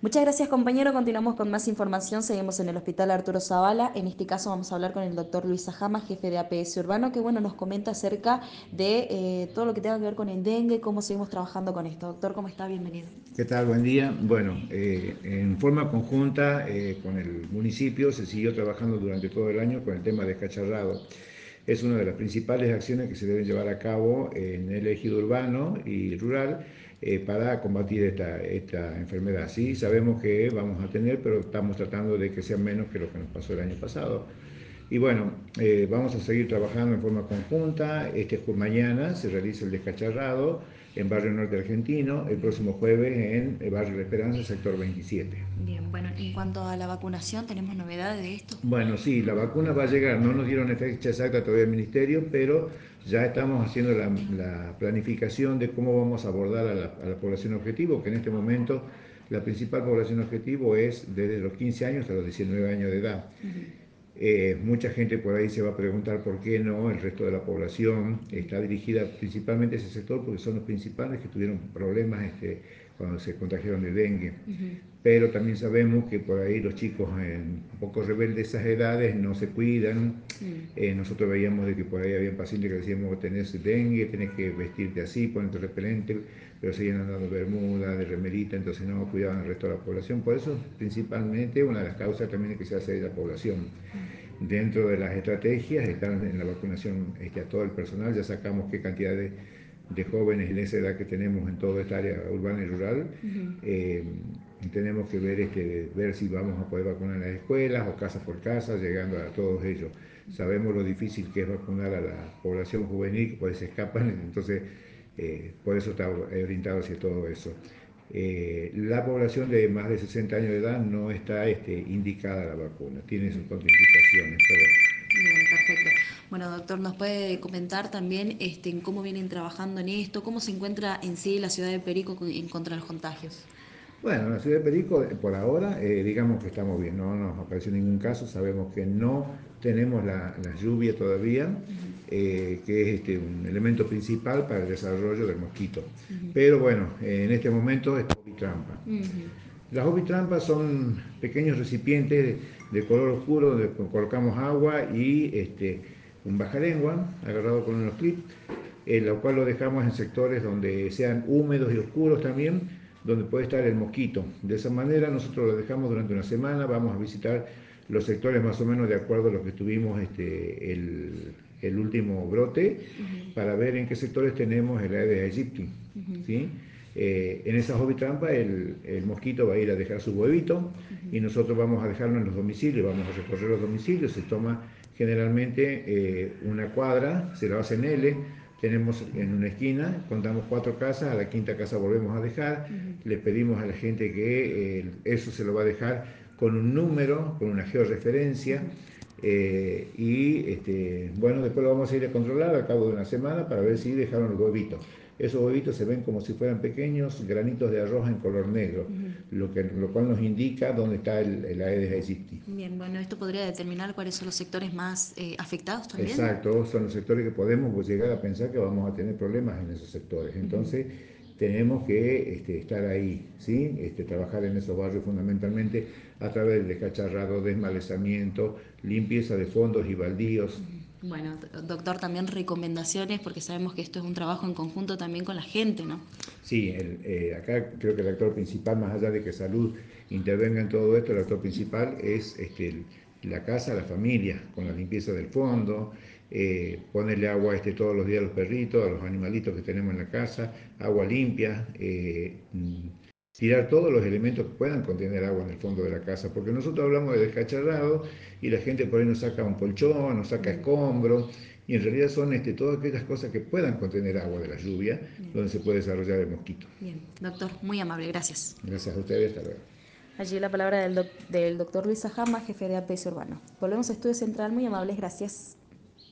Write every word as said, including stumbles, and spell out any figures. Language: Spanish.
Muchas gracias, compañero. Continuamos con más información. Seguimos en el Hospital Arturo Zavala. En este caso vamos a hablar con el doctor Luis Sajama, jefe de A P S Urbano, que bueno, nos comenta acerca de eh, todo lo que tenga que ver con el dengue, cómo seguimos trabajando con esto. Doctor, ¿cómo está? Bienvenido. ¿Qué tal? Buen día. Bueno, eh, en forma conjunta eh, con el municipio se siguió trabajando durante todo el año con el tema de cacharrado. Es una de las principales acciones que se deben llevar a cabo en el ejido urbano y rural eh, para combatir esta, esta enfermedad. Sí, sabemos que vamos a tener, pero estamos tratando de que sea menos que lo que nos pasó el año pasado. Y bueno, eh, vamos a seguir trabajando en forma conjunta. Este mañana se realiza el descacharrado en Barrio Norte Argentino, el próximo jueves en el Barrio La Esperanza, sector veintisiete. Bien, bueno, en cuanto a la vacunación, ¿tenemos novedades de esto? Bueno, sí, la vacuna va a llegar, no nos dieron fecha exacta todavía el ministerio, pero ya estamos haciendo la, la planificación de cómo vamos a abordar a la, a la población objetivo, que en este momento la principal población objetivo es desde los quince años hasta los diecinueve años de edad. Uh-huh. Eh, mucha gente por ahí se va a preguntar por qué no el resto de la población está dirigida principalmente a ese sector, porque son los principales que tuvieron problemas este, cuando se contagiaron de dengue. Uh-huh. Pero también sabemos que por ahí los chicos en, un poco rebeldes de esas edades no se cuidan. Uh-huh. Eh, nosotros veíamos de que por ahí había pacientes que decíamos, tenés dengue, tenés que vestirte así, ponerte repelente, pero seguían andando de bermuda, de remerita, entonces no cuidaban al resto de la población. Por eso, principalmente, una de las causas también es que se hace de la población. Uh-huh. Dentro de las estrategias están en la vacunación este, a todo el personal, ya sacamos qué cantidad de, de jóvenes en esa edad que tenemos en toda esta área urbana y rural. Uh-huh. eh, tenemos que ver, este, ver si vamos a poder vacunar en las escuelas o casa por casa, llegando a todos ellos. Sabemos lo difícil que es vacunar a la población juvenil, que por ahí se escapan, entonces eh, por eso está orientado hacia todo eso. Eh, la población de más de sesenta años de edad no está este, indicada a la vacuna, tiene sus contraindicaciones. Pero... Bien, perfecto. Bueno, doctor, ¿nos puede comentar también este, en cómo vienen trabajando en esto? ¿Cómo se encuentra en sí la ciudad de Perico en contra de los contagios? Bueno, en la ciudad de Perico, por ahora, eh, digamos que estamos bien, no nos apareció ningún caso, sabemos que no tenemos la, la lluvia todavía, uh-huh. eh, que es este, un elemento principal para el desarrollo del mosquito. Uh-huh. Pero bueno, eh, en este momento es ovitrampa. Uh-huh. Las ovitrampas son pequeños recipientes de, de color oscuro donde colocamos agua y este, un bajalengua agarrado con unos clips, eh, lo cual lo dejamos en sectores donde sean húmedos y oscuros también, donde puede estar el mosquito. De esa manera nosotros lo dejamos durante una semana, vamos a visitar los sectores más o menos de acuerdo a lo que tuvimos este, el, el último brote, uh-huh. para ver en qué sectores tenemos el Aedes aegypti. Uh-huh. ¿Sí? Eh, en esas ovitrampas el, el mosquito va a ir a dejar su huevito, uh-huh. y nosotros vamos a dejarlo en los domicilios, vamos a recorrer los domicilios, se toma generalmente eh, una cuadra, se la hace en L, tenemos en una esquina, contamos cuatro casas, a la quinta casa volvemos a dejar, uh-huh. le pedimos a la gente que eh, eso se lo va a dejar con un número, con una georreferencia, uh-huh. eh, y este, bueno, después lo vamos a ir a controlar al cabo de una semana para ver si dejaron los huevitos. Esos huevitos se ven como si fueran pequeños granitos de arroz en color negro, uh-huh. lo, que, lo cual nos indica dónde está el, el Aedes aegypti. Bien, bueno, esto podría determinar cuáles son los sectores más eh, afectados también. Exacto, son los sectores que podemos llegar a pensar que vamos a tener problemas en esos sectores. Entonces, uh-huh. tenemos que este, estar ahí, ¿sí? Este, trabajar en esos barrios fundamentalmente a través del descacharrado, desmalezamiento, limpieza de fondos y baldíos. Uh-huh. Bueno, doctor, también recomendaciones, porque sabemos que esto es un trabajo en conjunto también con la gente, ¿no? Sí, el, eh, acá creo que el actor principal, más allá de que salud intervenga en todo esto, el actor principal es este, el, la casa, la familia, con la limpieza del fondo, eh, ponerle agua este, todos los días a los perritos, a los animalitos que tenemos en la casa, agua limpia, eh, tirar todos los elementos que puedan contener agua en el fondo de la casa, porque nosotros hablamos de descacharrado y la gente por ahí nos saca un colchón, nos saca escombros, y en realidad son este, todas aquellas cosas que puedan contener agua de la lluvia, bien. Donde se puede desarrollar el mosquito. Bien, doctor, muy amable, gracias. Gracias a ustedes, hasta luego. Allí la palabra del, doc del doctor Luis Sajama, jefe de A P S Urbano. Volvemos a Estudio Central, muy amables, gracias.